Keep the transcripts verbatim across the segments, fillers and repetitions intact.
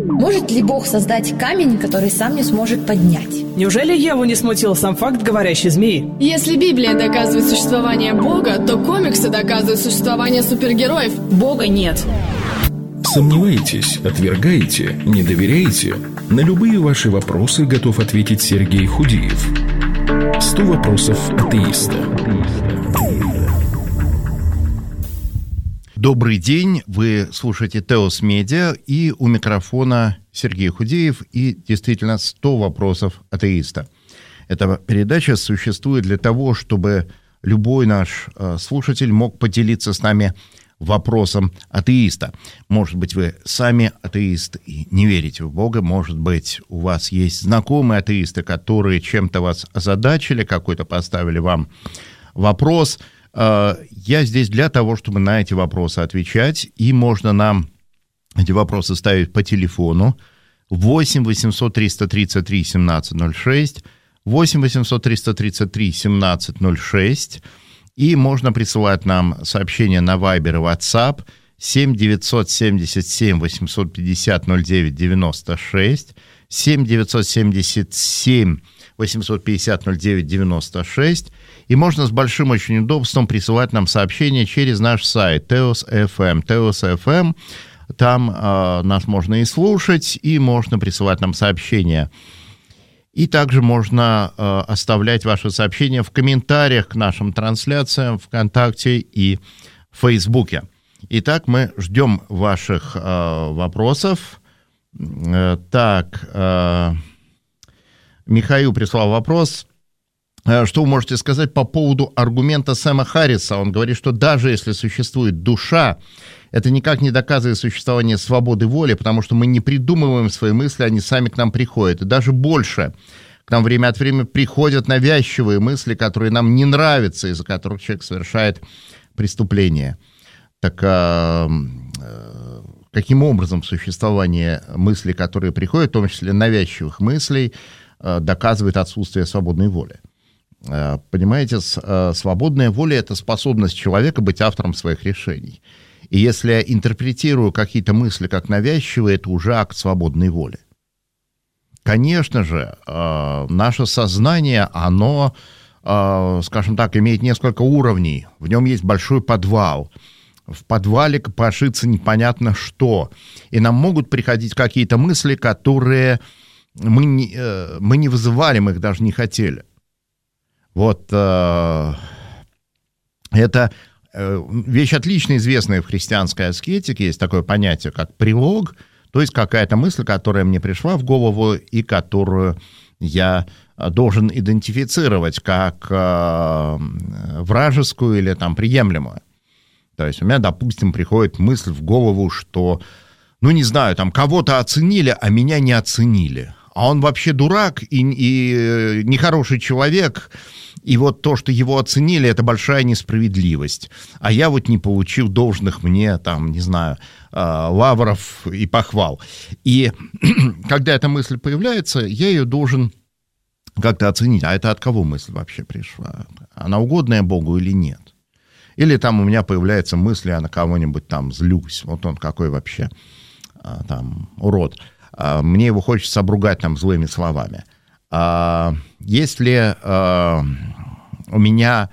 Может ли Бог создать камень, который сам не сможет поднять? Неужели Еву не смутил сам факт говорящей змеи? Если Библия доказывает существование Бога, то комиксы доказывают существование супергероев. Бога нет. Сомневаетесь, отвергаете, не доверяете? На любые ваши вопросы готов ответить Сергей Худиев. сто вопросов атеиста. Добрый день, вы слушаете Теос Медиа, и у микрофона Сергей Худеев, и действительно сто вопросов атеиста. Эта передача существует для того, чтобы любой наш э, слушатель мог поделиться с нами вопросом атеиста. Может быть, вы сами атеист и не верите в Бога, может быть, у вас есть знакомые атеисты, которые чем-то вас озадачили, какой-то поставили вам вопрос. Я здесь для того, чтобы на эти вопросы отвечать, и можно нам эти вопросы ставить по телефону восемь восемьсот триста тридцать три семнадцать ноль шесть, восемь восемьсот триста тридцать три семнадцать ноль шесть, и можно присылать нам сообщения на Viber и WhatsApp семь девятьсот семьдесят семь восемьсот пятьдесят ноль девять девяносто шесть, семь девятьсот семьдесят семь восемьсот пятьдесят ноль девять девяносто шесть, и можно с большим очень удобством присылать нам сообщения через наш сайт Теос точка эф эм. Теос точка эф эм, там э, нас можно и слушать, и можно присылать нам сообщения. И также можно э, оставлять ваши сообщения в комментариях к нашим трансляциям ВКонтакте и Фейсбуке. Итак, мы ждем ваших э, вопросов. Э, так, э, Михаил прислал вопрос. Что вы можете сказать по поводу аргумента Сэма Харриса? Он говорит, что даже если существует душа, это никак не доказывает существование свободы воли, потому что мы не придумываем свои мысли, они сами к нам приходят. И даже больше, к нам время от времени приходят навязчивые мысли, которые нам не нравятся, из-за которых человек совершает преступление. Так а, а, каким образом существование мыслей, которые приходят, в том числе навязчивых мыслей, а, доказывает отсутствие свободной воли? Понимаете, свободная воля — это способность человека быть автором своих решений. И если я интерпретирую какие-то мысли как навязчивые, это уже акт свободной воли. Конечно же, наше сознание, оно, скажем так, имеет несколько уровней. В нем есть большой подвал. В подвале копошится непонятно что. И нам могут приходить какие-то мысли, которые мы не, мы не вызывали, мы их даже не хотели. Вот э, это э, вещь отлично известная в христианской аскетике. Есть такое понятие, как прилог, то есть какая-то мысль, которая мне пришла в голову и которую я должен идентифицировать как э, вражескую или там приемлемую. То есть у меня, допустим, приходит мысль в голову, что, ну не знаю, там кого-то оценили, а меня не оценили. А он вообще дурак и, и нехороший человек, и вот то, что его оценили, это большая несправедливость. А я вот не получил должных мне, там, не знаю, лавров и похвал. И когда эта мысль появляется, я ее должен как-то оценить. А это от кого мысль вообще пришла? Она угодная Богу или нет? Или там у меня появляется мысль, я на кого-нибудь там злюсь. Вот он какой вообще там урод. Мне его хочется обругать там злыми словами. Если у меня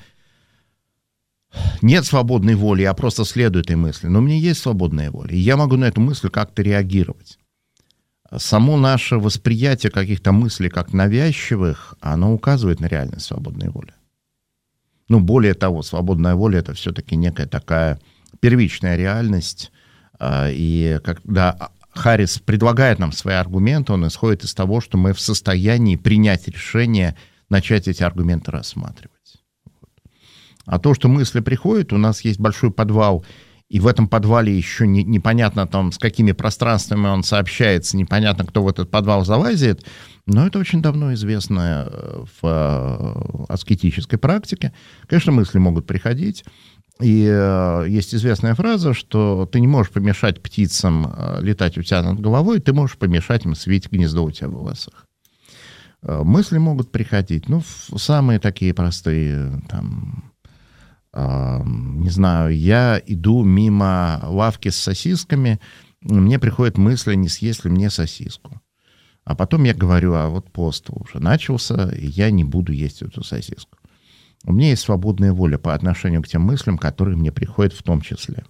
нет свободной воли, я просто следую этой мысли, но у меня есть свободная воля, и я могу на эту мысль как-то реагировать. Само наше восприятие каких-то мыслей как навязчивых, оно указывает на реальность свободной воли. Ну, более того, свободная воля — это все-таки некая такая первичная реальность, и когда Харрис предлагает нам свои аргументы, он исходит из того, что мы в состоянии принять решение, начать эти аргументы рассматривать. А то, что мысли приходят, у нас есть большой подвал, и в этом подвале еще не, непонятно, там, с какими пространствами он сообщается, непонятно, кто в этот подвал залазит, но это очень давно известно в аскетической практике. Конечно, мысли могут приходить. И э, есть известная фраза, что ты не можешь помешать птицам э, летать у тебя над головой, ты можешь помешать им свить гнездо у тебя в волосах. Э, мысли могут приходить, ну, самые такие простые, там, э, не знаю, я иду мимо лавки с сосисками, мне приходит мысль, не съесть ли мне сосиску. А потом я говорю, а вот пост уже начался, и я не буду есть эту сосиску. У меня есть свободная воля по отношению к тем мыслям, которые мне приходят в том числе.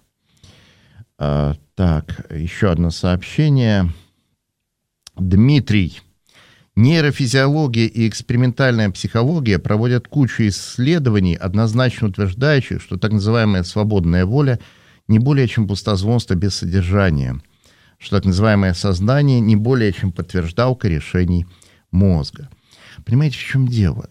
А, так, еще одно сообщение. Дмитрий. Нейрофизиология и экспериментальная психология проводят кучу исследований, однозначно утверждающих, что так называемая свободная воля не более чем пустозвонство без содержания, что так называемое сознание не более чем подтверждалка решений мозга. Понимаете, в чем дело?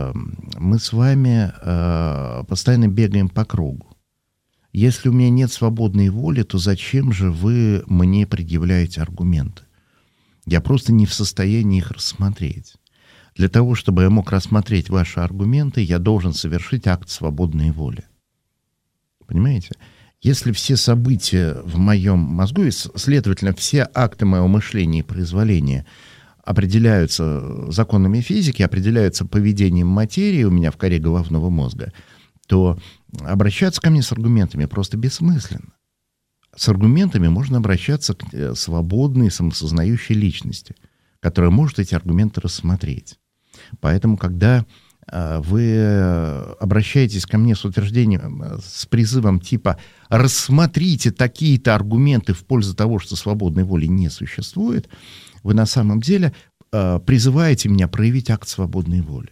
Мы с вами постоянно бегаем по кругу. Если у меня нет свободной воли, то зачем же вы мне предъявляете аргументы? Я просто не в состоянии их рассмотреть. Для того, чтобы я мог рассмотреть ваши аргументы, я должен совершить акт свободной воли. Понимаете? Если все события в моем мозгу, и, следовательно, все акты моего мышления и произволения определяются законами физики, определяются поведением материи у меня в коре головного мозга, то обращаться ко мне с аргументами просто бессмысленно. С аргументами можно обращаться к свободной, самосознающей личности, которая может эти аргументы рассмотреть. Поэтому, когда э, вы обращаетесь ко мне с утверждением, с призывом типа «рассмотрите такие-то аргументы в пользу того, что свободной воли не существует», вы на самом деле э, призываете меня проявить акт свободной воли.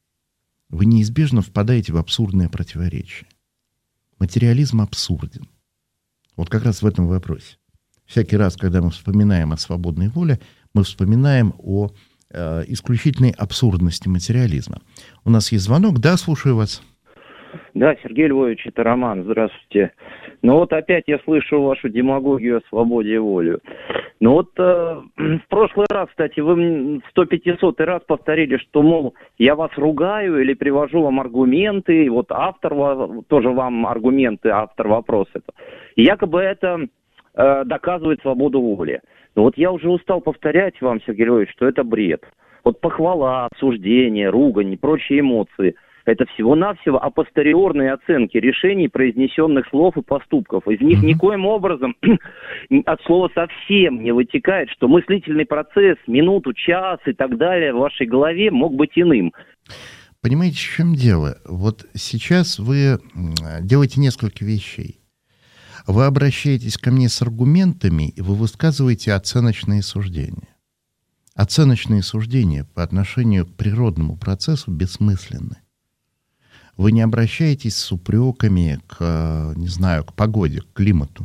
Вы неизбежно впадаете в абсурдное противоречие. Материализм абсурден. Вот как раз в этом вопросе. Всякий раз, когда мы вспоминаем о свободной воле, мы вспоминаем о э, исключительной абсурдности материализма. У нас есть звонок. Да, слушаю вас. Да, Сергей Львович, это Роман. Здравствуйте. Ну вот опять я слышу вашу демагогию о свободе воли. Ну вот э, в прошлый раз, кстати, вы сто пятисотый раз повторили, что, мол, я вас ругаю или привожу вам аргументы, и вот автор, тоже вам аргументы, автор вопроса. И якобы это э, доказывает свободу воли. Но вот я уже устал повторять вам, Сергей Львович, что это бред. Вот похвала, осуждение, ругань и прочие эмоции – это всего-навсего апостериорные оценки решений, произнесенных слов и поступков. Из них mm-hmm. никоим образом от слова совсем не вытекает, что мыслительный процесс минуту, час и так далее в вашей голове мог быть иным. Понимаете, в чем дело? Вот сейчас вы делаете несколько вещей. Вы обращаетесь ко мне с аргументами, и вы высказываете оценочные суждения. Оценочные суждения по отношению к природному процессу бессмысленны. Вы не обращаетесь с упреками к, не знаю, к погоде, к климату.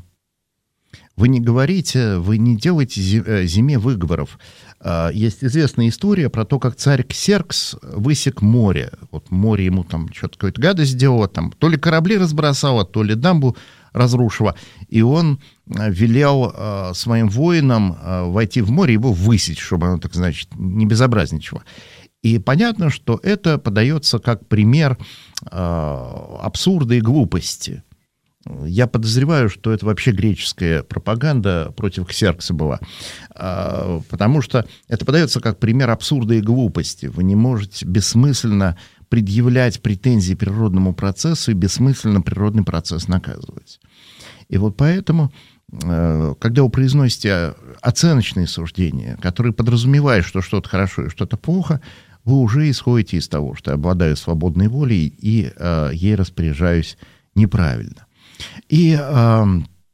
Вы не говорите, вы не делаете зиме выговоров. Есть известная история про то, как царь Ксеркс высек море. Вот море ему там что-то какую-то гадость сделало, там то ли корабли разбросало, то ли дамбу разрушило. И он велел своим воинам войти в море и его высечь, чтобы оно, так значит, не безобразничало. И понятно, что это подается как пример э, абсурда и глупости. Я подозреваю, что это вообще греческая пропаганда против Ксеркса была. Э, потому что это подается как пример абсурда и глупости. Вы не можете бессмысленно предъявлять претензии природному процессу и бессмысленно природный процесс наказывать. И вот поэтому, э, когда вы произносите оценочные суждения, которые подразумевают, что что-то хорошо и что-то плохо, вы уже исходите из того, что я обладаю свободной волей и э, ей распоряжаюсь неправильно. И э,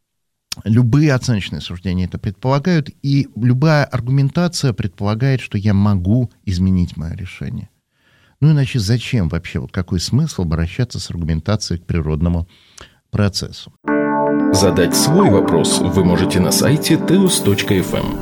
любые оценочные суждения это предполагают, и любая аргументация предполагает, что я могу изменить мое решение. Ну иначе зачем вообще, вот какой смысл обращаться с аргументацией к природному процессу? Задать свой вопрос вы можете на сайте теос точка эф эм.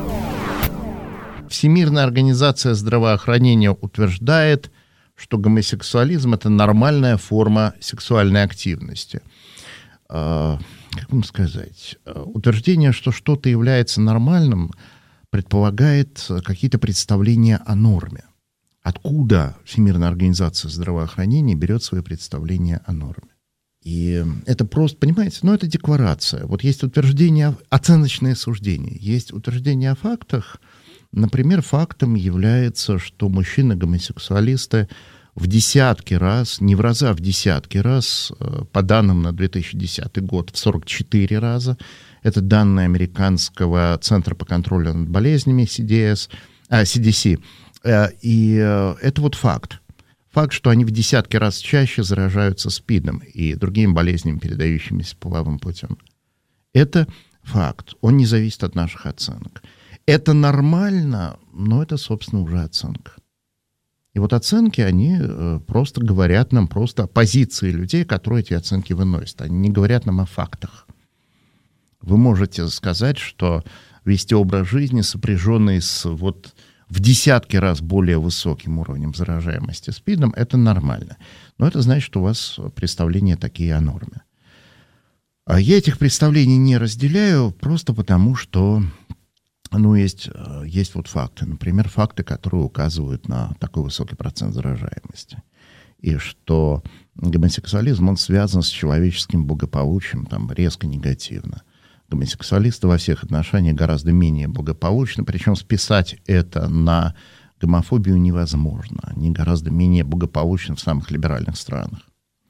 Всемирная организация здравоохранения утверждает, что гомосексуализм – это нормальная форма сексуальной активности. Как вам сказать? Утверждение, что что-то является нормальным, предполагает какие-то представления о норме. Откуда Всемирная организация здравоохранения берет свои представления о норме? И это просто, понимаете, ну это декларация. Вот есть утверждение, оценочные суждения, есть утверждение о фактах. Например, фактом является, что мужчины-гомосексуалисты в десятки раз, не в раза, а в десятки раз, по данным на две тысячи десятый год, в сорок четыре раза Это данные Американского центра по контролю над болезнями си ди эс, а, си ди си. И это вот факт. Факт, что они в десятки раз чаще заражаются СПИДом и другими болезнями, передающимися половым путем. Это факт. Он не зависит от наших оценок. Это нормально, но это, собственно, уже оценка. И вот оценки, они просто говорят нам просто о позиции людей, которые эти оценки выносят. Они не говорят нам о фактах. Вы можете сказать, что вести образ жизни, сопряженный с вот в десятки раз более высоким уровнем заражаемости СПИДом, это нормально. Но это значит, что у вас представления такие о норме. А я этих представлений не разделяю просто потому, что ну, есть, есть вот факты. Например, факты, которые указывают на такой высокий процент заражаемости. И что гомосексуализм, он связан с человеческим благополучием там, резко негативно. Гомосексуалисты во всех отношениях гораздо менее благополучны, причем списать это на гомофобию невозможно. Они гораздо менее благополучны в самых либеральных странах.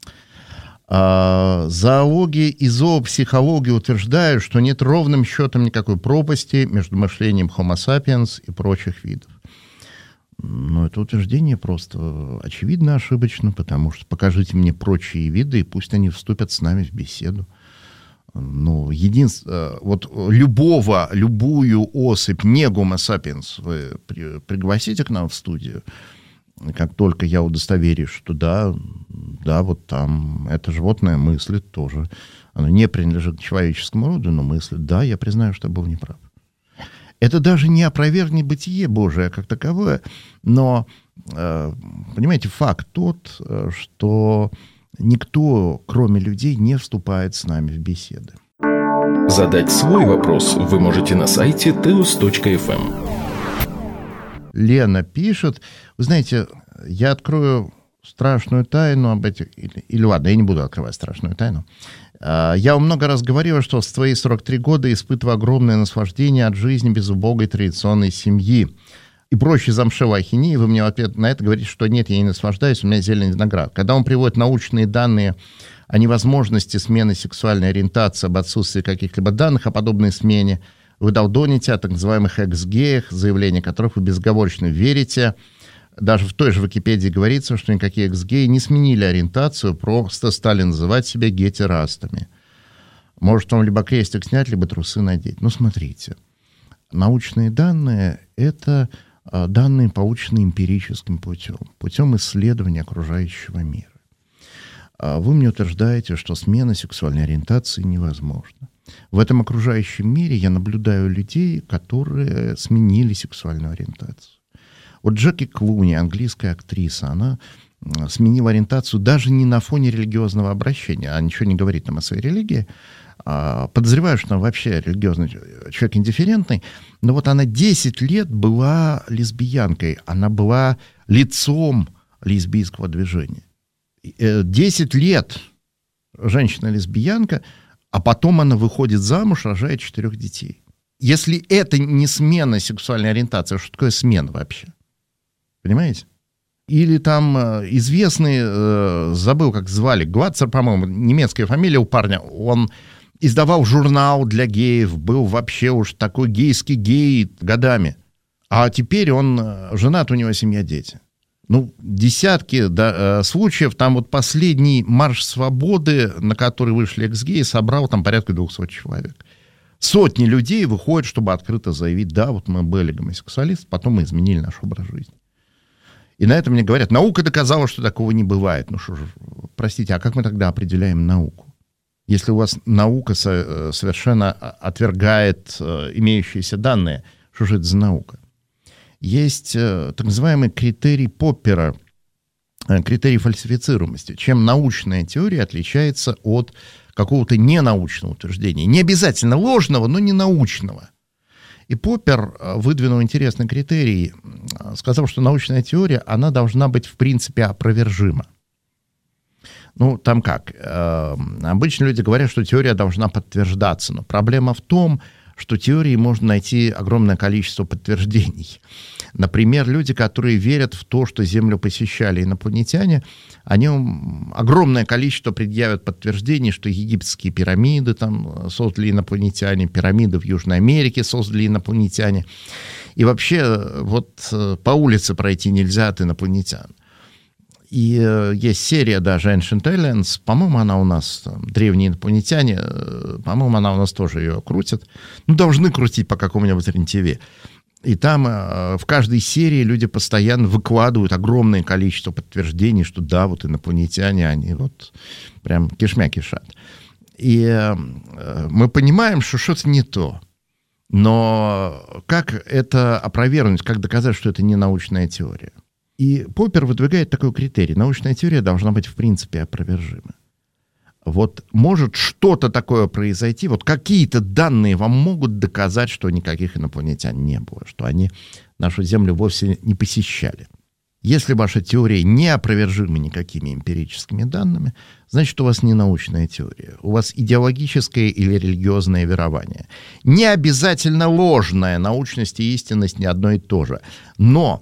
А зоология и зоопсихология утверждают, что нет ровным счетом никакой пропасти между мышлением Homo sapiens и прочих видов. Но это утверждение просто очевидно ошибочно, потому что покажите мне прочие виды, и пусть они вступят с нами в беседу. Ну, единственное, вот любого, любую особь, не Homo sapiens, вы при, пригласите к нам в студию, как только я удостоверюсь, что да, да, вот там это животное мыслит тоже. Оно не принадлежит к человеческому роду, но мыслит. Да, я признаю, что я был неправ. Это даже не опровергнет бытие Божие как таковое, но, понимаете, факт тот, что никто, кроме людей, не вступает с нами в беседы. Задать свой вопрос вы можете на сайте теос точка эф эм. Лена пишет, вы знаете, я открою страшную тайну об этих... Или, или ладно, я не буду открывать страшную тайну. Я вам много раз говорила, что в свои сорок три года испытываю огромное наслаждение от жизни без убогой традиционной семьи. И прочие замшевые ахинеи, вы мне в ответ на это говорите, что нет, я не наслаждаюсь, у меня зеленый виноград. Когда он приводит научные данные о невозможности смены сексуальной ориентации, об отсутствии каких-либо данных о подобной смене, вы долдоните о так называемых экс-геях, заявления которых вы безоговорочно верите. Даже в той же Википедии говорится, что никакие экс-геи не сменили ориентацию, просто стали называть себя гетерастами. Может, вам либо крестик снять, либо трусы надеть. Ну, смотрите. Научные данные — это данные, полученные эмпирическим путем, путем исследования окружающего мира. Вы мне утверждаете, что смена сексуальной ориентации невозможна. В этом окружающем мире я наблюдаю людей, которые сменили сексуальную ориентацию. Вот Джеки Клуни, английская актриса, она сменила ориентацию даже не на фоне религиозного обращения, она ничего не говорит нам о своей религии. Подозреваю, что она вообще религиозный человек индифферентный, но вот она десять лет была лесбиянкой, она была лицом лесбийского движения. десять лет женщина-лесбиянка, а потом она выходит замуж, рожает четырех детей. Если это не смена сексуальной ориентации, что такое смена вообще? Понимаете? Или там известный, забыл, как звали, Гватцер, по-моему, немецкая фамилия у парня, он издавал журнал для геев, был вообще уж такой гейский гей годами. А теперь он женат, у него семья, дети. Ну, десятки да, случаев, там вот последний марш свободы, на который вышли экс-геи, собрал там порядка двухсот человек. Сотни людей выходят, чтобы открыто заявить, да, вот мы были гомосексуалисты, потом мы изменили наш образ жизни. И на это мне говорят, наука доказала, что такого не бывает. Ну что же, простите, а как мы тогда определяем науку? Если у вас наука совершенно отвергает имеющиеся данные, что же это за наука? Есть так называемый критерий Поппера, критерий фальсифицируемости. Чем научная теория отличается от какого-то ненаучного утверждения. Не обязательно ложного, но не научного. И Поппер выдвинул интересный критерий, сказал, что научная теория, она должна быть, в принципе, опровержима. Ну, там как? Обычно люди говорят, что теория должна подтверждаться, но проблема в том, что теории можно найти огромное количество подтверждений. Например, люди, которые верят в то, что Землю посещали инопланетяне, они огромное количество предъявят подтверждений, что египетские пирамиды там создали инопланетяне, пирамиды в Южной Америке создали инопланетяне. И вообще вот по улице пройти нельзя от инопланетян. И э, есть серия даже Ancient Aliens, по-моему, она у нас, там, древние инопланетяне, э, по-моему, она у нас тоже ее крутит. Ну, должны крутить по какому-нибудь РЕН-ТВ. И там э, в каждой серии люди постоянно выкладывают огромное количество подтверждений, что да, вот инопланетяне, они вот прям кишмя кишат. И э, мы понимаем, что что-то не то. Но как это опровергнуть, как доказать, что это не научная теория? И Поппер выдвигает такой критерий. Научная теория должна быть в принципе опровержима. Вот может что-то такое произойти, вот какие-то данные вам могут доказать, что никаких инопланетян не было, что они нашу Землю вовсе не посещали. Если ваша теория не опровержима никакими эмпирическими данными, значит, у вас не научная теория. У вас идеологическое или религиозное верование. Не обязательно ложная научность и истинность не одно и то же. Но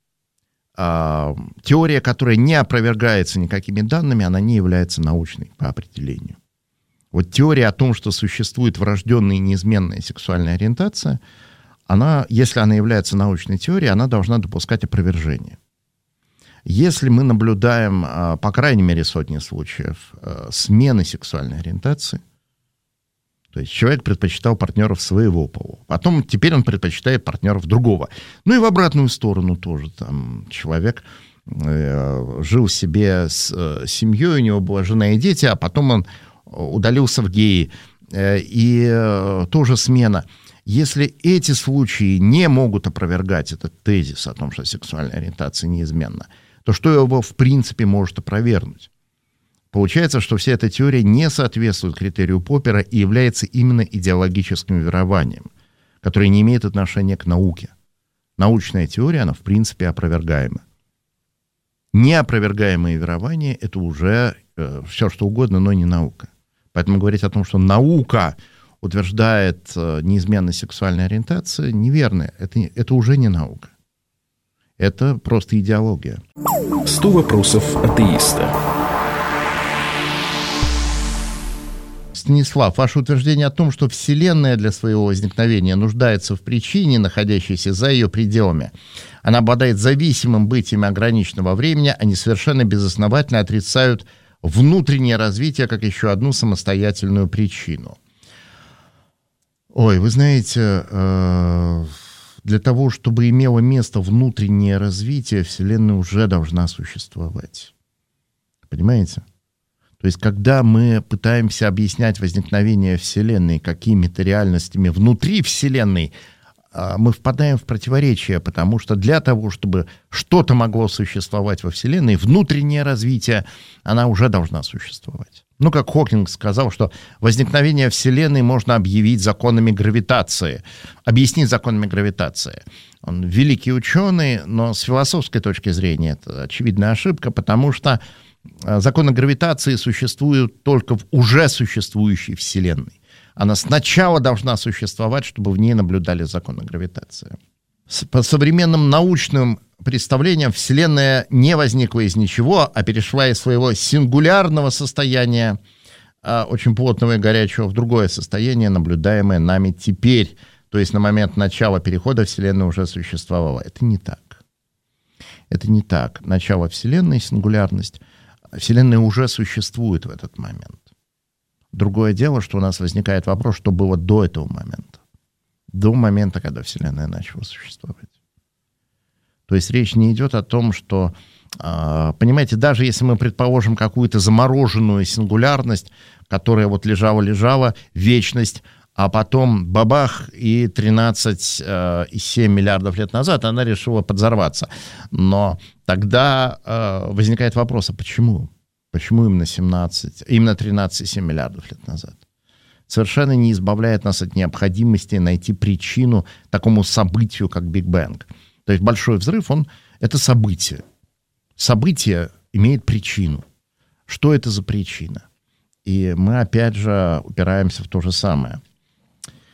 теория, которая не опровергается никакими данными, она не является научной по определению. Вот теория о том, что существует врожденная и неизменная сексуальная ориентация, она, если она является научной теорией, она должна допускать опровержение. Если мы наблюдаем, по крайней мере, сотни случаев смены сексуальной ориентации, то есть человек предпочитал партнеров своего пола. Потом теперь он предпочитает партнеров другого. Ну и в обратную сторону тоже. Там человек э, жил себе с э, семьей, у него была жена и дети, а потом он удалился в геи. Э, и э, тоже смена. Если эти случаи не могут опровергать этот тезис о том, что сексуальная ориентация неизменна, то что его в принципе может опровергнуть? Получается, что вся эта теория не соответствует критерию Поппера и является именно идеологическим верованием, которое не имеет отношения к науке. Научная теория, она в принципе опровергаема. Неопровергаемые верования — это уже э, все что угодно, но не наука. Поэтому говорить о том, что наука утверждает э, неизменность сексуальной ориентации, неверно. Это, это уже не наука. Это просто идеология. сто вопросов атеиста. Станислав, ваше утверждение о том, что Вселенная для своего возникновения нуждается в причине, находящейся за ее пределами, она обладает зависимым бытием ограниченного времени, они совершенно безосновательно отрицают внутреннее развитие как еще одну самостоятельную причину. Ой, вы знаете, для того, чтобы имело место внутреннее развитие, Вселенная уже должна существовать. Понимаете? То есть, когда мы пытаемся объяснять возникновение Вселенной какими-то реальностями внутри Вселенной, мы впадаем в противоречие, потому что для того, чтобы что-то могло существовать во Вселенной, внутреннее развитие, она уже должна существовать. Ну, как Хокинг сказал, что возникновение Вселенной можно объявить законами гравитации, объяснить законами гравитации. Он великий ученый, но с философской точки зрения это очевидная ошибка, потому что законы гравитации существуют только в уже существующей Вселенной. Она сначала должна существовать, чтобы в ней наблюдали законы гравитации. По современным научным представлениям Вселенная не возникла из ничего, а перешла из своего сингулярного состояния, очень плотного и горячего, в другое состояние, наблюдаемое нами теперь. То есть на момент начала перехода Вселенная уже существовала. Это не так. Это не так. Начало Вселенной, сингулярность. Вселенная уже существует в этот момент. Другое дело, что у нас возникает вопрос, что было до этого момента. До момента, когда Вселенная начала существовать. То есть речь не идет о том, что, понимаете, даже если мы предположим какую-то замороженную сингулярность, которая вот лежала-лежала, вечность, а потом бабах, и тринадцать целых семь десятых миллиардов лет назад она решила подзорваться. Но тогда э, возникает вопрос, а почему? Почему именно семнадцать, именно тринадцать целых семь десятых миллиардов лет назад? Совершенно не избавляет нас от необходимости найти причину такому событию, как Биг Бэнг. То есть большой взрыв, он, это событие. Событие имеет причину. Что это за причина? И мы опять же упираемся в то же самое.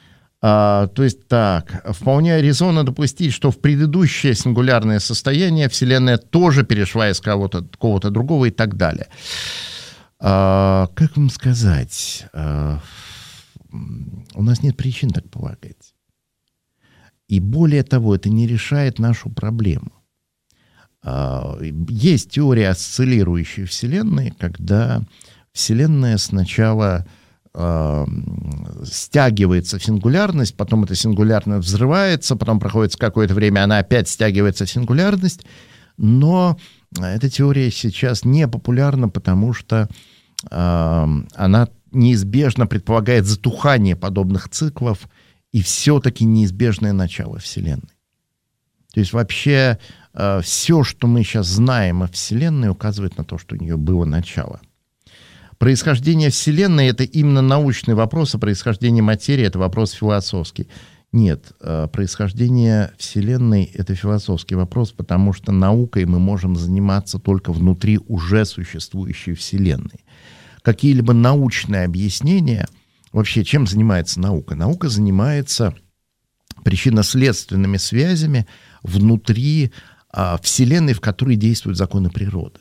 А, то есть так, вполне резонно допустить, что в предыдущее сингулярное состояние Вселенная тоже перешла из кого-то, кого-то другого и так далее. А, как вам сказать? А, у нас нет причин так полагать. И более того, это не решает нашу проблему. А, есть теория осциллирующей Вселенной, когда Вселенная сначала стягивается в сингулярность, потом эта сингулярность взрывается, потом проходит какое-то время, она опять стягивается в сингулярность, но эта теория сейчас не популярна, потому что э, она неизбежно предполагает затухание подобных циклов и все-таки неизбежное начало Вселенной. То есть вообще э, все, что мы сейчас знаем о Вселенной, указывает на то, что у нее было начало. Происхождение Вселенной — это именно научный вопрос, а происхождение материи — это вопрос философский. Нет, происхождение Вселенной — это философский вопрос, потому что наукой мы можем заниматься только внутри уже существующей Вселенной. Какие-либо научные объяснения... Вообще, чем занимается наука? Наука занимается причинно-следственными связями внутри а, Вселенной, в которой действуют законы природы.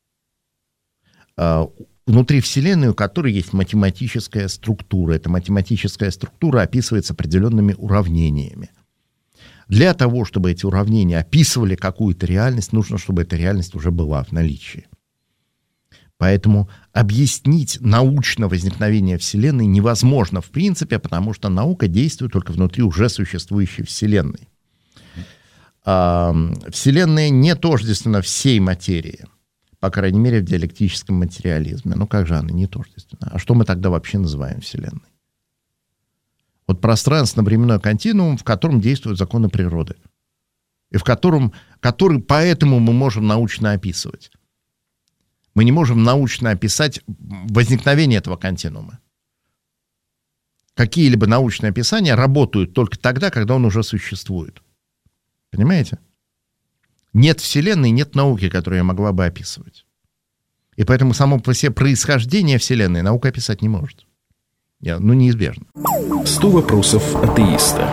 А, Внутри Вселенной, у которой есть математическая структура. Эта математическая структура описывается определенными уравнениями. Для того, чтобы эти уравнения описывали какую-то реальность, нужно, чтобы эта реальность уже была в наличии. Поэтому объяснить научно возникновение Вселенной невозможно в принципе, потому что наука действует только внутри уже существующей Вселенной. Вселенная не тождественна всей материи. По крайней мере, в диалектическом материализме. Ну, как же она не тождественна? А что мы тогда вообще называем Вселенной? Вот пространственно-временной континуум, в котором действуют законы природы. И в котором, который поэтому мы можем научно описывать. Мы не можем научно описать возникновение этого континуума. Какие-либо научные описания работают только тогда, когда он уже существует. Понимаете? Нет Вселенной, нет науки, которую я могла бы описывать. И поэтому само по себе происхождение Вселенной наука описать не может. Я, ну, неизбежно. сто вопросов атеиста.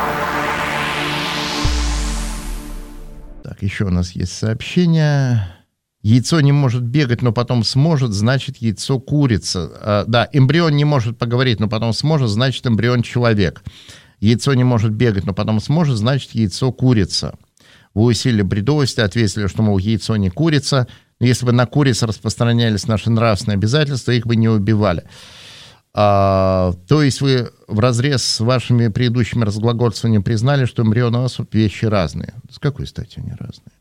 Так, еще у нас есть сообщение. Яйцо не может бегать, но потом сможет, значит, яйцо курица. А, да, эмбрион не может поговорить, но потом сможет, значит, эмбрион человек. Яйцо не может бегать, но потом сможет, значит, яйцо курица. Вы усилили бредовости, ответили, что, мол, яйцо не курица. Но если бы на куриц распространялись наши нравственные обязательства, их бы не убивали. А, то есть вы вразрез с вашими предыдущими разглагольствованиями признали, что эмбрион и особь вещи разные. С какой стати они разные?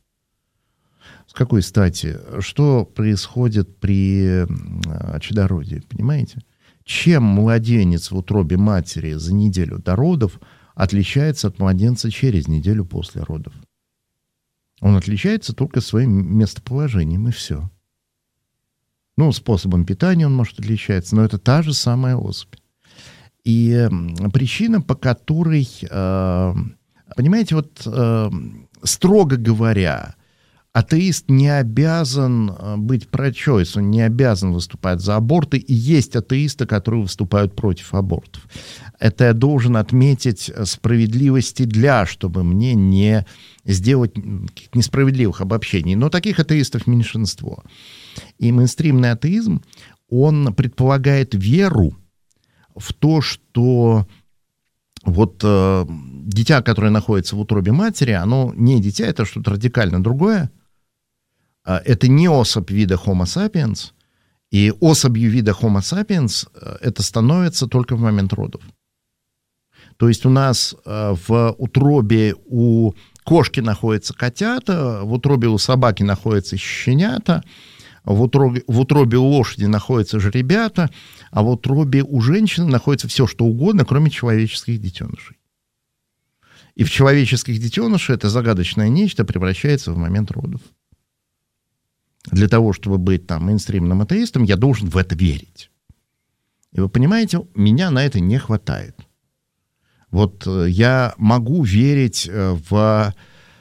С какой стати? Что происходит при чадородии, понимаете? Чем младенец в утробе матери за неделю до родов отличается от младенца через неделю после родов? Он отличается только своим местоположением, и все. Ну, способом питания он может отличаться, но это та же самая особь. И причина, по которой, э, понимаете, вот э, строго говоря, атеист не обязан быть про-чойс, он не обязан выступать за аборты, и есть атеисты, которые выступают против абортов. Это я должен отметить справедливости для, чтобы мне не сделать несправедливых обобщений. Но таких атеистов меньшинство. И мейнстримный атеизм, он предполагает веру в то, что вот э, дитя, которое находится в утробе матери, оно не дитя, это что-то радикально другое. Это не особь вида Homo sapiens, и особью вида Homo sapiens это становится только в момент родов. То есть у нас в утробе у кошки находятся котята, в утробе у собаки находятся щенята, в утробе, в утробе у лошади находятся жеребята, а в утробе у женщины находится все, что угодно, кроме человеческих детенышей. И в человеческих детенышей это загадочное нечто превращается в момент родов. Для того, чтобы быть там мейнстримным атеистом, я должен в это верить. И вы понимаете, меня на это не хватает. Вот я могу верить в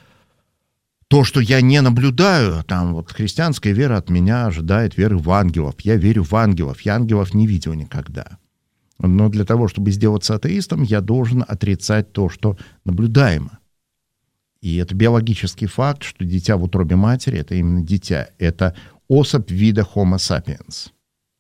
то, что я не наблюдаю. Там вот христианская вера от меня ожидает веры в ангелов. Я верю в ангелов. Я ангелов не видел никогда. Но для того, чтобы сделаться атеистом, я должен отрицать то, что наблюдаемо. И это биологический факт, что дитя в утробе матери — это именно дитя. Это особь вида Homo sapiens.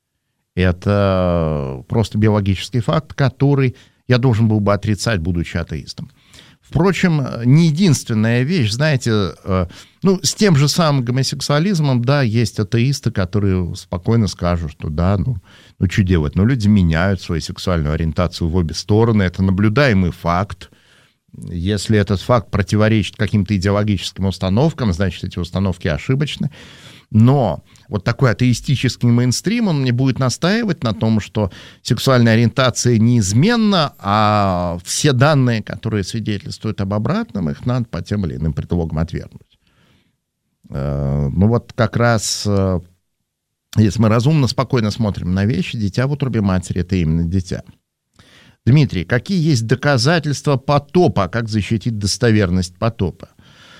Это просто биологический факт, который я должен был бы отрицать, будучи атеистом. Впрочем, не единственная вещь, знаете, ну, с тем же самым гомосексуализмом, да, есть атеисты, которые спокойно скажут, что да, ну, ну что делать, ну, люди меняют свою сексуальную ориентацию в обе стороны, это наблюдаемый факт. Если этот факт противоречит каким-то идеологическим установкам, значит, эти установки ошибочны. Но вот такой атеистический мейнстрим, он мне будет настаивать на том, что сексуальная ориентация неизменна, а все данные, которые свидетельствуют об обратном, их надо по тем или иным предлогам отвергнуть. Ну вот как раз, если мы разумно, спокойно смотрим на вещи, дитя в утробе матери — это именно дитя. Дмитрий, какие есть доказательства потопа? Как защитить достоверность потопа?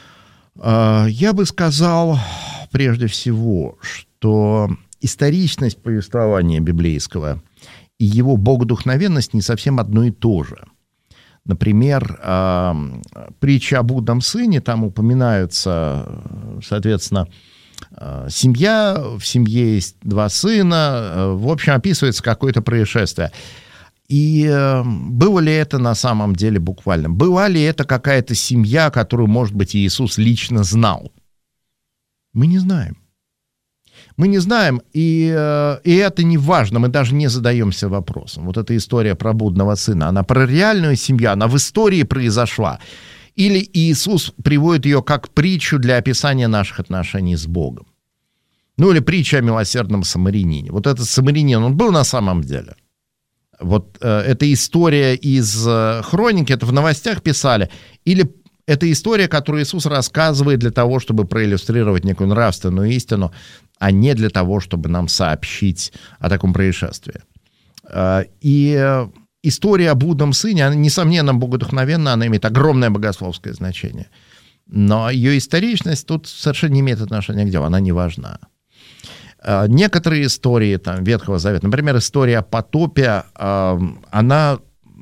Я бы сказал, прежде всего, что историчность повествования библейского и его богодухновенность не совсем одно и то же. Например, притча об удном сыне, там упоминаются, соответственно, семья, в семье есть два сына, в общем, описывается какое-то происшествие. И э, было ли это на самом деле буквально? Была ли это какая-то семья, которую, может быть, Иисус лично знал? Мы не знаем. Мы не знаем, и, э, и это не важно, мы даже не задаемся вопросом. Вот эта история про блудного сына, она про реальную семью, она в истории произошла. Или Иисус приводит ее как притчу для описания наших отношений с Богом. Ну, или притча о милосердном самарянине. Вот этот самарянин, он был на самом деле? Вот э, эта история из э, хроники, это в новостях писали, или это история, которую Иисус рассказывает для того, чтобы проиллюстрировать некую нравственную истину, а не для того, чтобы нам сообщить о таком происшествии. Э, и э, история о блудном сыне, она, несомненно, богодухновенна, она имеет огромное богословское значение. Но ее историчность тут совершенно не имеет отношения к делу, она не важна. Некоторые истории там, Ветхого Завета, например, история о потопе, она,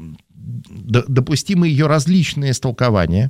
допустимы ее различные истолкования.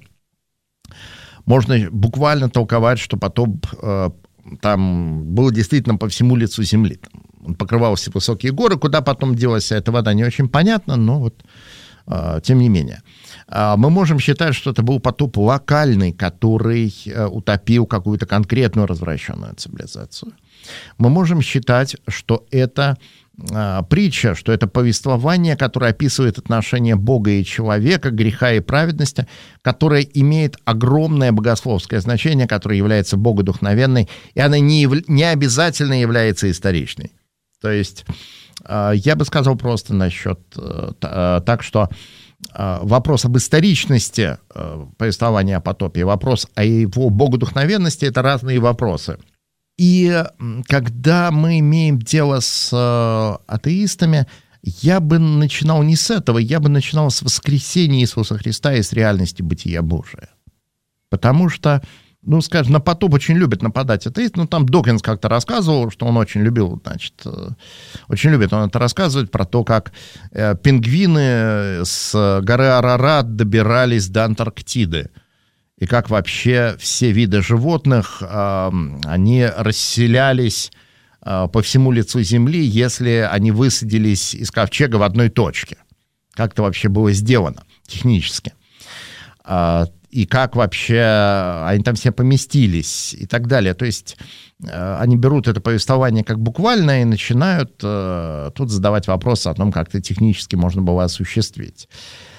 Можно буквально толковать, что потоп там был действительно по всему лицу земли. Он покрывал все высокие горы, куда потом делась эта вода, не очень понятно, но вот тем не менее. Мы можем считать, что это был потоп локальный, который утопил какую-то конкретную развращенную цивилизацию. Мы можем считать, что это а, притча, что это повествование, которое описывает отношения Бога и человека, греха и праведности, которое имеет огромное богословское значение, которое является богодухновенной, и она не, яв... не обязательно является историчной. То есть а, я бы сказал просто насчет а, так, что а, вопрос об историчности а, повествования о потопе и вопрос о его богодухновенности — это разные вопросы. И когда мы имеем дело с э, атеистами, я бы начинал не с этого, я бы начинал с воскресения Иисуса Христа и с реальности бытия Божия. Потому что, ну, скажем, на потоп очень любят нападать атеисты. Ну, там Докинс как-то рассказывал, что он очень любил, значит, э, очень любит он это рассказывать про то, как э, пингвины с горы Арарат добирались до Антарктиды. И как вообще все виды животных, э, они расселялись э, по всему лицу Земли, если они высадились из ковчега в одной точке. Как это вообще было сделано технически. Э, и как вообще они там все поместились и так далее. То есть э, они берут это повествование как буквально и начинают э, тут задавать вопросы о том, как это технически можно было осуществить.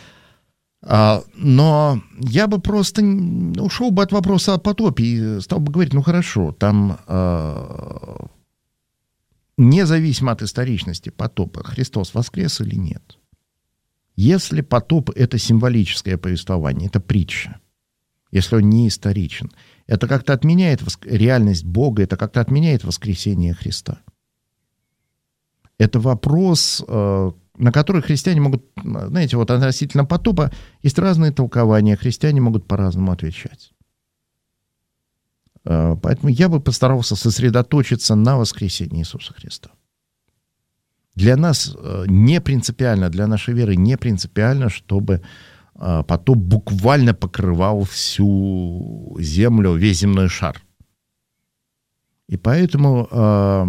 Но я бы просто ушел бы от вопроса о потопе и стал бы говорить, ну хорошо, там э, независимо от историчности потопа, Христос воскрес или нет. Если потоп — это символическое повествование, это притча, если он не историчен, это как-то отменяет воск... реальность Бога, это как-то отменяет воскресение Христа. Это вопрос... Э, на которые христиане могут, знаете, вот относительно потопа есть разные толкования, христиане могут по-разному отвечать. Поэтому я бы постарался сосредоточиться на воскресении Иисуса Христа. Для нас не принципиально, для нашей веры не принципиально, чтобы потоп буквально покрывал всю землю, весь земной шар. И поэтому э,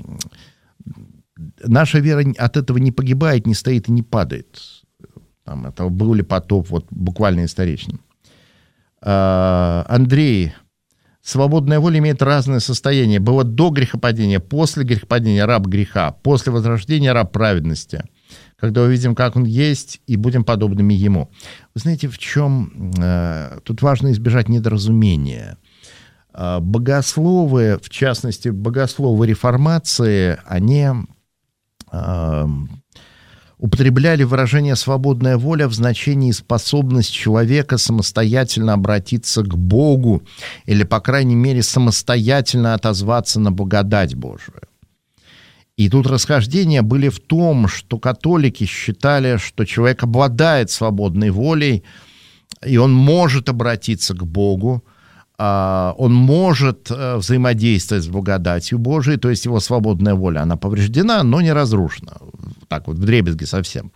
наша вера от этого не погибает, не стоит и не падает. Там, это был ли потоп вот, буквально историчным. Э, Андрей, свободная воля имеет разное состояние. Было до грехопадения, после грехопадения раб греха, после возрождения раб праведности. Когда увидим, как он есть, и будем подобными ему. Вы знаете, в чем... Э, тут важно избежать недоразумения. Э, богословы, в частности, богословы реформации, они э, употребляли выражение «свободная воля» в значении способность человека самостоятельно обратиться к Богу или, по крайней мере, самостоятельно отозваться на благодать Божию. И тут расхождения были в том, что католики считали, что человек обладает свободной волей, и он может обратиться к Богу, он может взаимодействовать с благодатью Божией, то есть его свободная воля, она повреждена, но не разрушена. Так вот, вдребезги совсем.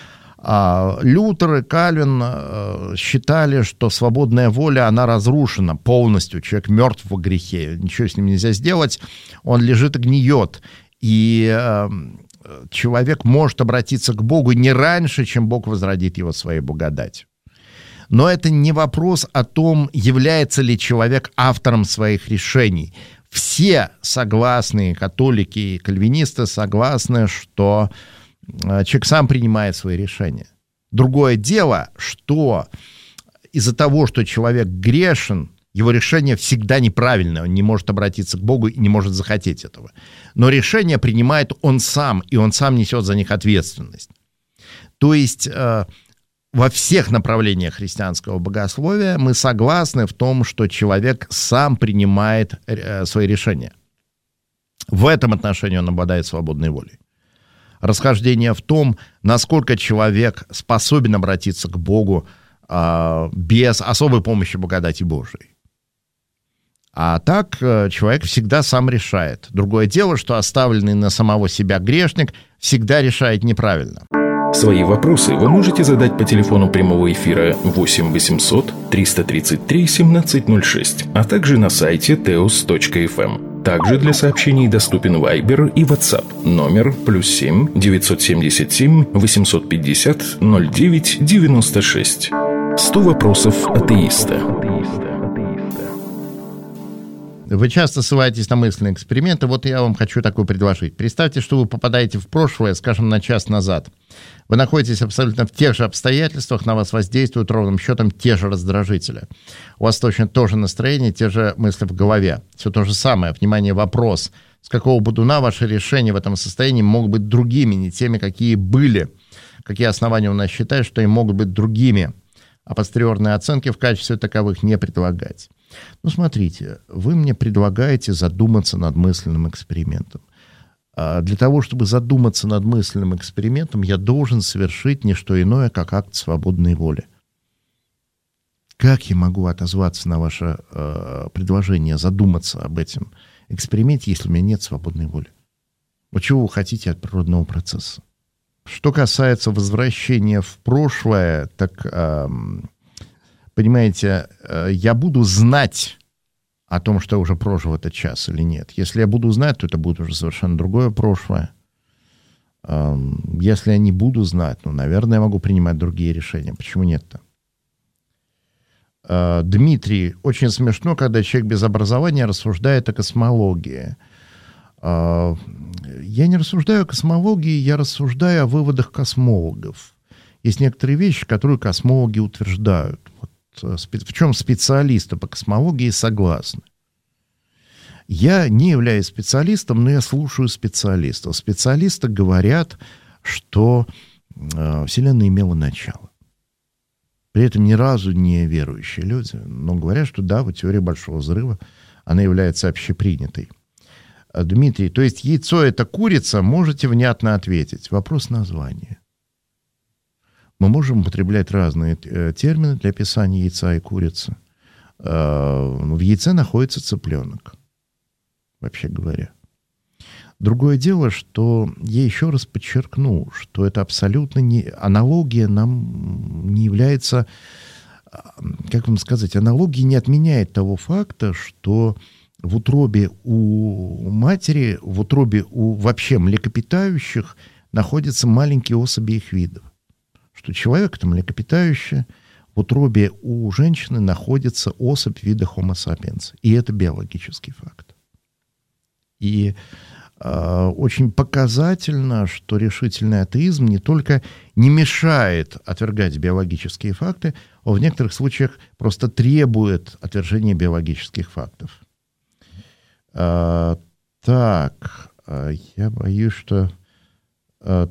Лютер и Кальвин считали, что свободная воля, она разрушена полностью. Человек мертв во грехе, ничего с ним нельзя сделать, он лежит и гниет. И э, человек может обратиться к Богу не раньше, чем Бог возродит его своей благодатью. Но это не вопрос о том, является ли человек автором своих решений. Все согласные, католики и кальвинисты согласны, что э, человек сам принимает свои решения. Другое дело, что из-за того, что человек грешен, его решение всегда неправильное, он не может обратиться к Богу и не может захотеть этого. Но решение принимает он сам, и он сам несет за них ответственность. То есть э, во всех направлениях христианского богословия мы согласны в том, что человек сам принимает э, свои решения. В этом отношении он обладает свободной волей. Расхождение в том, насколько человек способен обратиться к Богу э, без особой помощи благодати Божией. А так человек всегда сам решает. Другое дело, что оставленный на самого себя грешник всегда решает неправильно. Свои вопросы вы можете задать по телефону прямого эфира восемь восемьсот триста тридцать три семнадцать ноль шесть, а также на сайте теос точка эф эм. Также для сообщений доступен Viber и WhatsApp. Номер плюс семь девятьсот семьдесят семь восемьсот пятьдесят ноль девять девяносто шесть. сто вопросов атеиста. Вы часто ссылаетесь на мысленные эксперименты. Вот я вам хочу такое предложить. Представьте, что вы попадаете в прошлое, скажем, на час назад. Вы находитесь абсолютно в тех же обстоятельствах, на вас воздействуют ровным счетом те же раздражители. У вас точно то же настроение, те же мысли в голове. Все то же самое. Внимание, вопрос. С какого бодуна ваши решения в этом состоянии могут быть другими, не теми, какие были? Какие основания у нас считают, что они могут быть другими? А постериорные оценки в качестве таковых не предлагать. Ну, смотрите, вы мне предлагаете задуматься над мысленным экспериментом. А для того, чтобы задуматься над мысленным экспериментом, я должен совершить не что иное, как акт свободной воли. Как я могу отозваться на ваше э, предложение задуматься об этом эксперименте, если у меня нет свободной воли? Вот чего вы хотите от природного процесса? Что касается возвращения в прошлое, так... Э, Понимаете, я буду знать о том, что я уже прожил этот час или нет. Если я буду знать, то это будет уже совершенно другое прошлое. Если я не буду знать, ну, наверное, я могу принимать другие решения. Почему нет-то? Дмитрий, очень смешно, когда человек без образования рассуждает о космологии. Я не рассуждаю о космологии, я рассуждаю о выводах космологов. Есть некоторые вещи, которые космологи утверждают. Вот в чем специалисты по космологии согласны. Я не являюсь специалистом, но я слушаю специалистов. Специалисты говорят, что э, Вселенная имела начало. При этом ни разу не верующие люди, но говорят, что да, вот теория Большого Взрыва, она является общепринятой. Дмитрий, то есть яйцо — это курица, можете внятно ответить. Вопрос названия. Мы можем употреблять разные термины для описания яйца и курицы. В яйце находится цыпленок, вообще говоря. Другое дело, что я еще раз подчеркну, что это абсолютно не... Аналогия нам не является... Как вам сказать? Аналогия не отменяет того факта, что в утробе у матери, в утробе у вообще млекопитающих находятся маленькие особи их видов. Что человек — это млекопитающее, в утробе у женщины находится особь вида Homo sapiens. И это биологический факт. И э, очень показательно, что решительный атеизм не только не мешает отвергать биологические факты, а в некоторых случаях просто требует отвержения биологических фактов. Э, так, э, я боюсь, что... Э,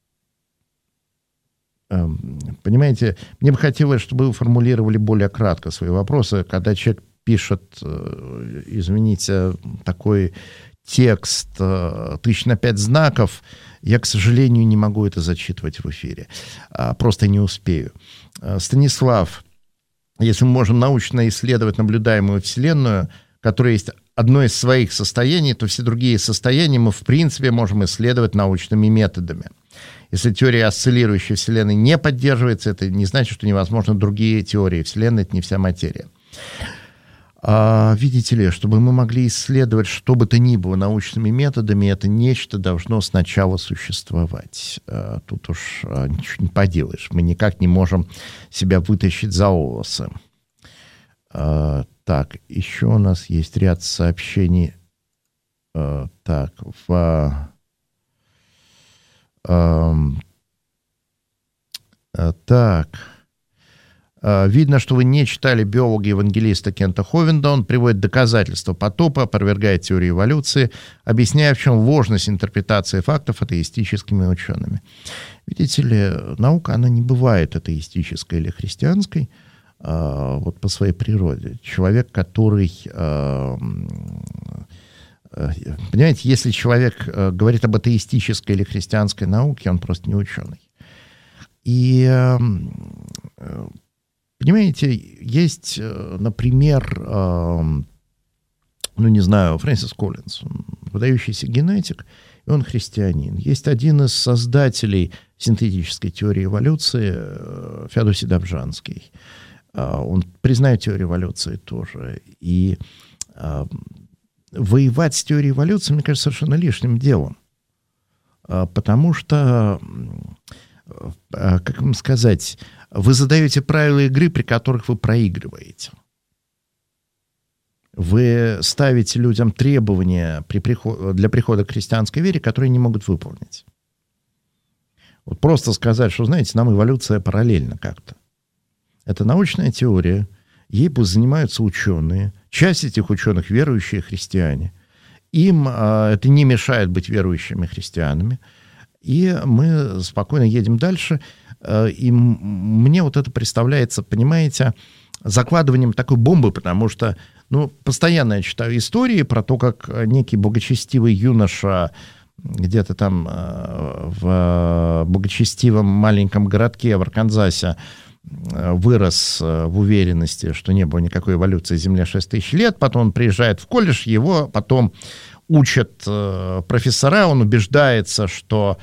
э, понимаете, мне бы хотелось, чтобы вы формулировали более кратко свои вопросы. Когда человек пишет, э, извините, такой... текст тысяч на пять знаков, я, к сожалению, не могу это зачитывать в эфире. Просто не успею. Станислав, если мы можем научно исследовать наблюдаемую Вселенную, которая есть одно из своих состояний, то все другие состояния мы, в принципе, можем исследовать научными методами. Если теория осциллирующей Вселенной не поддерживается, это не значит, что невозможно другие теории Вселенной, это не вся материя. А, видите ли, чтобы мы могли исследовать что бы то ни было научными методами, это нечто должно сначала существовать. А, тут уж а, ничего не поделаешь. Мы никак не можем себя вытащить за волосы. А, так, еще у нас есть ряд сообщений. А, так, в... А, а, так... Видно, что вы не читали биолога-евангелиста Кента Ховинда. Он приводит доказательства потопа, опровергает теорию эволюции, объясняя, в чем ложность интерпретации фактов атеистическими учеными. Видите ли, наука, она не бывает атеистической или христианской вот по своей природе. Человек, который... Понимаете, если человек говорит об атеистической или христианской науке, он просто не ученый. И... Понимаете, есть, например, ну, не знаю, Фрэнсис Коллинз, выдающийся генетик, и он христианин. Есть один из создателей синтетической теории эволюции, Феодосий Добжанский. Он признает теорию эволюции тоже. И воевать с теорией эволюции, мне кажется, совершенно лишним делом. Потому что, как вам сказать... Вы задаете правила игры, при которых вы проигрываете. Вы ставите людям требования при приход... для прихода к христианской вере, которые не могут выполнить. Вот просто сказать, что, знаете, нам эволюция параллельна как-то. Это научная теория, ей занимаются ученые. Часть этих ученых верующие христиане. Им а, это не мешает быть верующими христианами. И мы спокойно едем дальше. И мне вот это представляется, понимаете, закладыванием такой бомбы, потому что, ну, постоянно я читаю истории про то, как некий благочестивый юноша где-то там в благочестивом маленьком городке в Арканзасе вырос в уверенности, что не было никакой эволюции Земли шесть тысяч лет, потом он приезжает в колледж, его потом учат профессора, он убеждается, что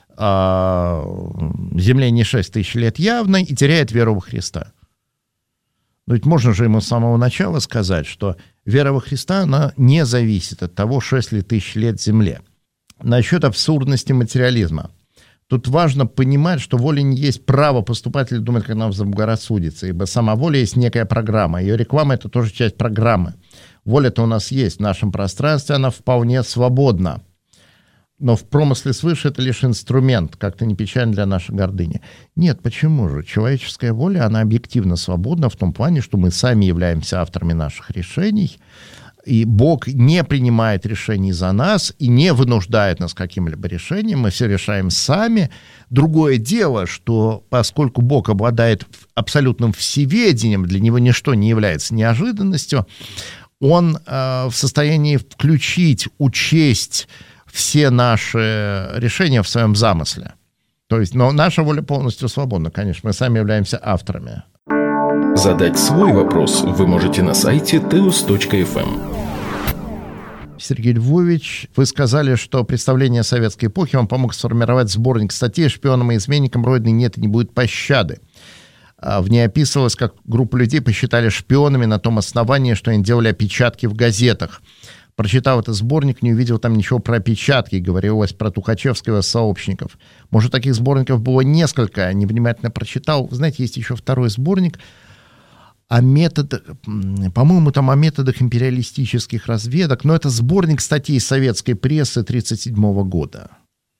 Земле не шесть тысяч лет явно, и теряет веру во Христа. Но ведь можно же ему с самого начала сказать, что вера во Христа, она не зависит от того, шесть ли тысяч лет Земле. Насчет абсурдности материализма. Тут важно понимать, что воля не есть право поступать или думать, как нам заблагорассудится, ибо сама воля есть некая программа. Ее реклама — это тоже часть программы. Воля-то у нас есть в нашем пространстве, она вполне свободна. Но в промысле свыше это лишь инструмент, как-то не печально для нашей гордыни. Нет, почему же? Человеческая воля, она объективно свободна в том плане, что мы сами являемся авторами наших решений, и Бог не принимает решений за нас и не вынуждает нас к каким-либо решениям, мы все решаем сами. Другое дело, что поскольку Бог обладает абсолютным всеведением, для него ничто не является неожиданностью, он э, в состоянии включить, учесть все наши решения в своем замысле. То есть, но наша воля полностью свободна, конечно, мы сами являемся авторами. Задать свой вопрос вы можете на сайте теос точка эф эм. Сергей Львович, вы сказали, что представление советской эпохи вам помог сформировать сборник статей «Шпионам и изменникам Родины нет и не будет пощады». В ней описывалось, как группа людей посчитали шпионами на том основании, что они делали опечатки в газетах. Прочитав этот сборник, не увидел там ничего про опечатки, говорилось про Тухачевского сообщников. Может, таких сборников было несколько, невнимательно прочитал. Вы знаете, есть еще второй сборник о методах, по-моему, там о методах империалистических разведок, но это сборник статей советской прессы тысяча девятьсот тридцать седьмого года.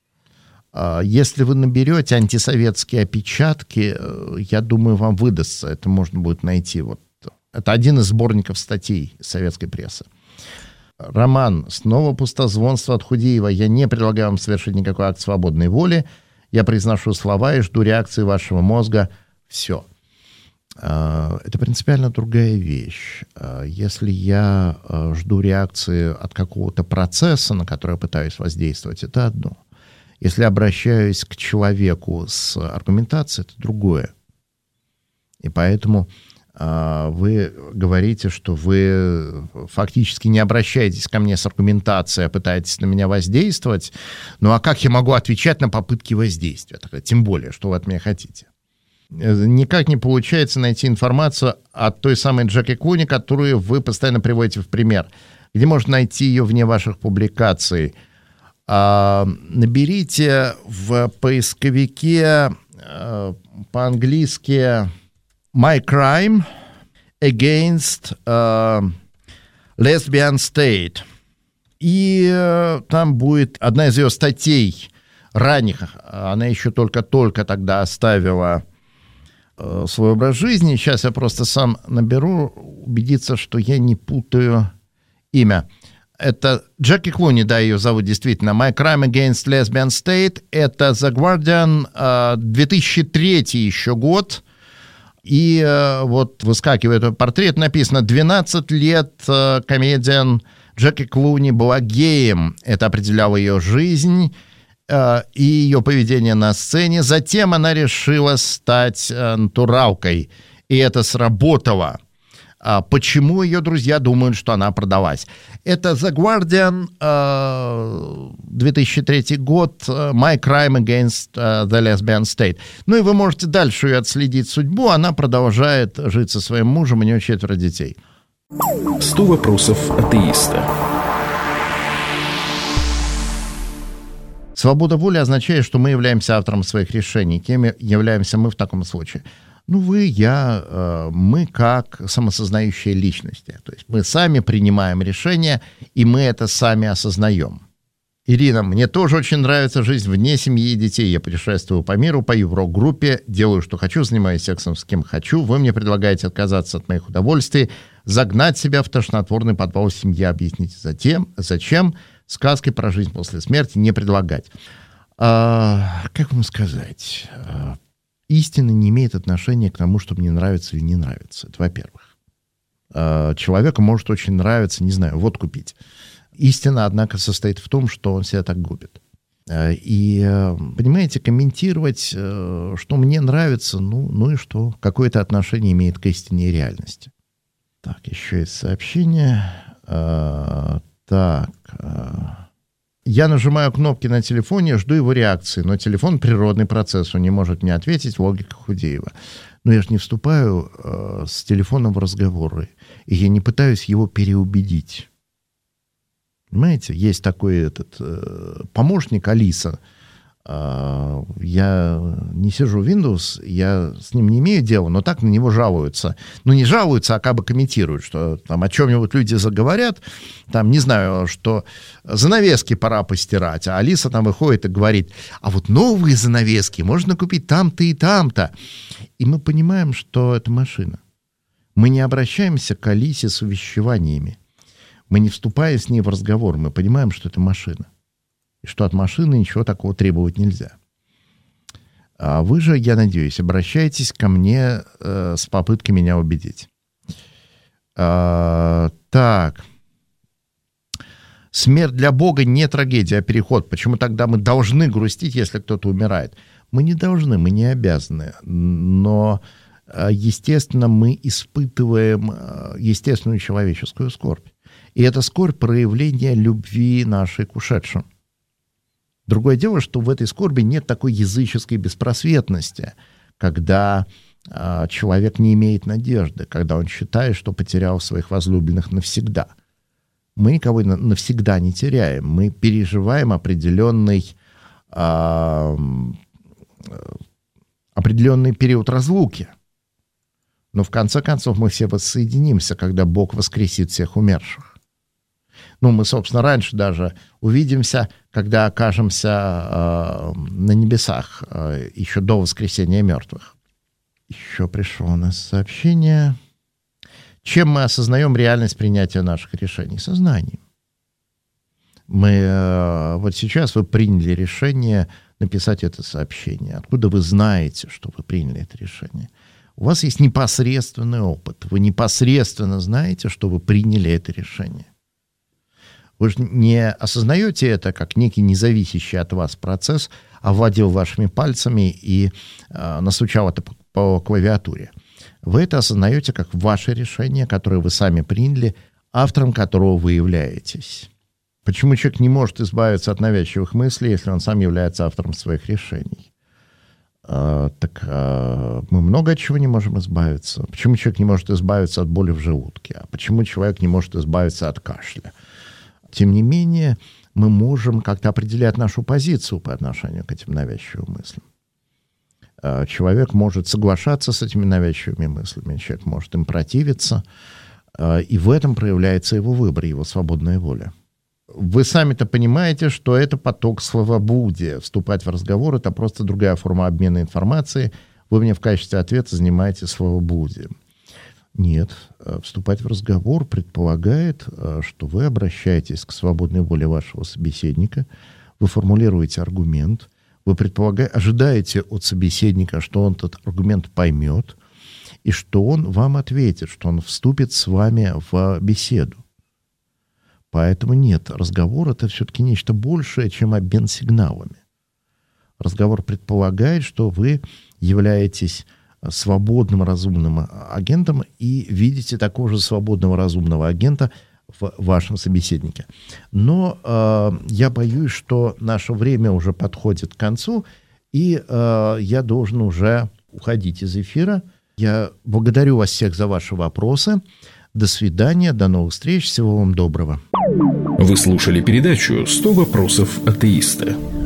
Если вы наберете антисоветские опечатки, я думаю, вам выдастся. Это можно будет найти. Вот. Это один из сборников статей советской прессы. Роман. Снова пустозвонство от Худеева. Я не предлагаю вам совершить никакой акт свободной воли. Я произношу слова и жду реакции вашего мозга. Все. Это принципиально другая вещь. Если я жду реакции от какого-то процесса, на который я пытаюсь воздействовать, это одно. Если обращаюсь к человеку с аргументацией, это другое. И поэтому э, вы говорите, что вы фактически не обращаетесь ко мне с аргументацией, а пытаетесь на меня воздействовать. Ну а как я могу отвечать на попытки воздействия? Тем более, что вы от меня хотите. Никак не получается найти информацию от той самой Джеки Клуни, которую вы постоянно приводите в пример. Где можно найти ее вне ваших публикаций? Uh, наберите в поисковике uh, по-английски My Crime Against uh, Lesbian State. И uh, там будет одна из ее статей ранних. Она еще только-только тогда оставила uh, свой образ жизни. Сейчас я просто сам наберу, убедиться, что я не путаю имя. Это Джеки Клуни, да, ее зовут действительно. My Crime Against Lesbian State. Это The Guardian, две тысячи третий еще год. И вот выскакивает этот портрет, написано «двенадцать лет комедиан Джеки Клуни была геем». Это определяло ее жизнь и ее поведение на сцене. Затем она решила стать натуралкой. И это сработало. Почему ее друзья думают, что она продалась? Это The Guardian, две тысячи третий год, My Crime Against the Lesbian State. Ну и вы можете дальше ее отследить судьбу. Она продолжает жить со своим мужем, у нее четверо детей. сто вопросов атеиста. Свобода воли означает, что мы являемся автором своих решений. Кем являемся мы в таком случае? Ну, вы, я, мы как самосознающие личности. То есть мы сами принимаем решения, и мы это сами осознаем. Ирина, мне тоже очень нравится жизнь вне семьи и детей. Я путешествую по миру, пою в рок-группе, делаю, что хочу, занимаюсь сексом с кем хочу. Вы мне предлагаете отказаться от моих удовольствий, загнать себя в тошнотворный подвал семьи. Объясните, затем, зачем сказки про жизнь после смерти не предлагать. А, как вам сказать... Истина не имеет отношения к тому, что мне нравится или не нравится. Это во-первых. Человеку может очень нравиться, не знаю, водку пить. Истина, однако, состоит в том, что он себя так губит. И, понимаете, комментировать, что мне нравится, ну, ну и что? Какое-то отношение имеет к истине и реальности. Так, еще есть сообщение. Так... Я нажимаю кнопки на телефоне, жду его реакции, но телефон — природный процесс, он не может мне ответить, логика Худеева. Но я же не вступаю э, с телефоном в разговоры, и я не пытаюсь его переубедить. Понимаете, есть такой этот э, помощник Алиса. Э, я не сижу в Windows, я с ним не имею дела, но так на него жалуются. Ну, не жалуются, а как бы комментируют, что там о чем-нибудь люди заговорят, там, не знаю, что занавески пора постирать, а Алиса там выходит и говорит, а вот новые занавески можно купить там-то и там-то. И мы понимаем, что это машина. Мы не обращаемся к Алисе с увещеваниями. Мы не вступаем с ней в разговор, мы понимаем, что это машина. И что от машины ничего такого требовать нельзя. А вы же, я надеюсь, обращаетесь ко мне э, с попыткой меня убедить. А, так. Смерть для Бога не трагедия, а переход. Почему тогда мы должны грустить, если кто-то умирает? Мы не должны, мы не обязаны. Но естественно, мы испытываем естественную человеческую скорбь. И это скорбь проявления любви нашей к ушедшим. Другое дело, что в этой скорби нет такой языческой беспросветности, когда э, человек не имеет надежды, когда он считает, что потерял своих возлюбленных навсегда. Мы никого навсегда не теряем. Мы переживаем определенный, э, определенный период разлуки. Но в конце концов мы все воссоединимся, когда Бог воскресит всех умерших. Ну, мы, собственно, раньше даже увидимся, когда окажемся э, на небесах, э, еще до воскресения мертвых. Еще пришло у нас сообщение. Чем мы осознаем реальность принятия наших решений? Сознанием. Мы, э, вот сейчас вы приняли решение написать это сообщение. Откуда вы знаете, что вы приняли это решение? У вас есть непосредственный опыт. Вы непосредственно знаете, что вы приняли это решение. Вы же не осознаете это как некий независящий от вас процесс, овладел вашими пальцами и э, настучал это по, по клавиатуре. Вы это осознаете как ваше решение, которое вы сами приняли, автором которого вы являетесь. Почему человек не может избавиться от навязчивых мыслей, если он сам является автором своих решений? Uh, так uh, мы много от чего не можем избавиться. Почему человек не может избавиться от боли в желудке? А почему человек не может избавиться от кашля? Тем не менее, мы можем как-то определять нашу позицию по отношению к этим навязчивым мыслям. Uh, человек может соглашаться с этими навязчивыми мыслями, человек может им противиться, uh, и в этом проявляется его выбор, его свободная воля. Вы сами-то понимаете, что это поток словоблудия. Вступать в разговор — это просто другая форма обмена информацией. Вы мне в качестве ответа занимаетесь словоблудием. Нет, вступать в разговор предполагает, что вы обращаетесь к свободной воле вашего собеседника, вы формулируете аргумент, вы предполагаете, ожидаете от собеседника, что он этот аргумент поймет, и что он вам ответит, что он вступит с вами в беседу. Поэтому нет, разговор — это все-таки нечто большее, чем обмен сигналами. Разговор предполагает, что вы являетесь свободным разумным агентом и видите такого же свободного разумного агента в вашем собеседнике. Но э, я боюсь, что наше время уже подходит к концу, и э, я должен уже уходить из эфира. Я благодарю вас всех за ваши вопросы. До свидания, до новых встреч, всего вам доброго. Вы слушали передачу «сто вопросов атеиста».